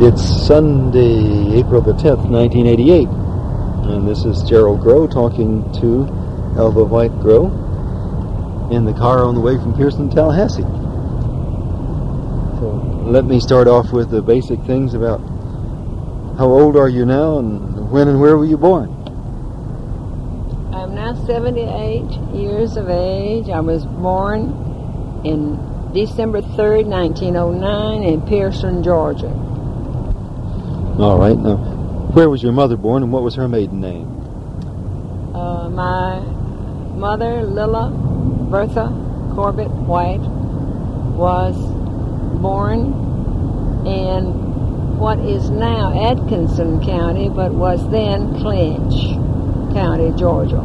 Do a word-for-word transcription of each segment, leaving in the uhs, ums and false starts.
It's Sunday, April the tenth, nineteen eighty-eight, and this is Gerald Groh talking to Elva White Groh in the car on the way from Pearson to Tallahassee. So let me start off with the basic things about how old are you now and when and where were you born? I'm now seventy-eight years of age. I was born in December third, nineteen oh nine in Pearson, Georgia. All right. Now, where was your mother born and what was her maiden name? Uh, my mother, Lilla Bertha Corbett White, was born in what is now Atkinson County, but was then Clinch County, Georgia.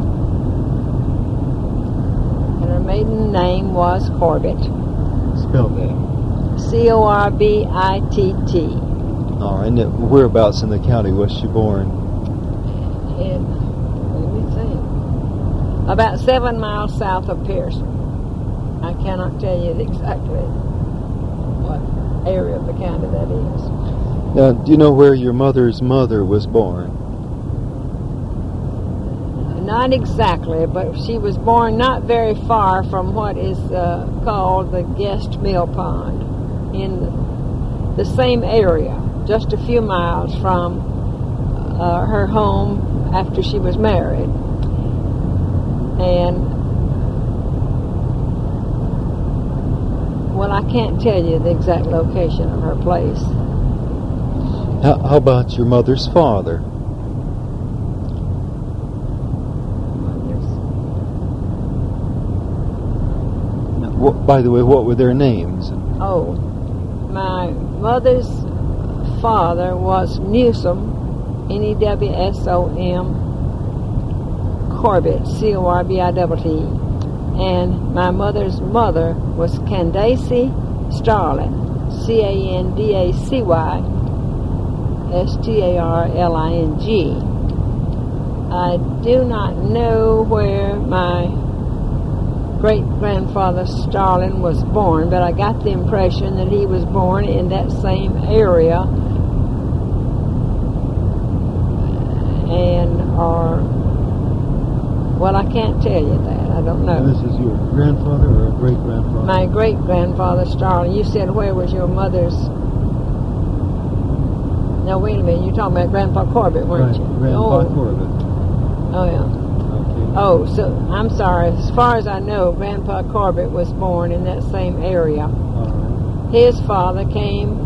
And her maiden name was Corbett. Spell that. C O R B I T T. All right. Now, whereabouts in the county was she born? In, let me think, about seven miles south of Pearson. I cannot tell you exactly what area of the county that is. Now, do you know where your mother's mother was born? Not exactly, but she was born not very far from what is uh, called the Guest Mill Pond, in the same area, just a few miles from uh, her home after she was married. And, well, I can't tell you the exact location of her place. How, how about your mother's father? What, by the way, what were their names? Oh, my mother's father was Newsom, N E W S O M, Corbett, C O R B I T T. And my mother's mother was Candace Starling, C A N D A C Y S T A R L I N G. I do not know where my great-grandfather Starling was born, but I got the impression that he was born in that same area, and or well, I can't tell you that. I don't know. This is your grandfather or great-grandfather? My great-grandfather Starling. You said where was your mother's? Now wait a minute. You're talking about Grandpa Corbett, weren't right, you? Grandpa oh. Corbett. Oh yeah. Oh, so I'm sorry. As far as I know, Grandpa Corbett was born in that same area. Right. His father came.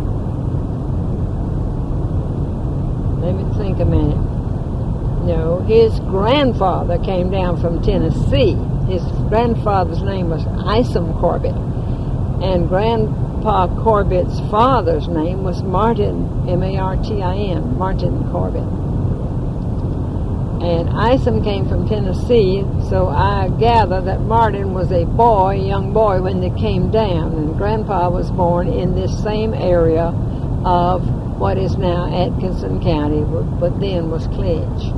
Let me think a minute. No, his grandfather came down from Tennessee. His grandfather's name was Isom Corbett, and Grandpa Corbett's father's name was Martin, M A R T I N, Martin Corbett. And Isom came from Tennessee, so I gather that Martin was a boy, a young boy, when they came down. And Grandpa was born in this same area of what is now Atkinson County, but then was Clinch.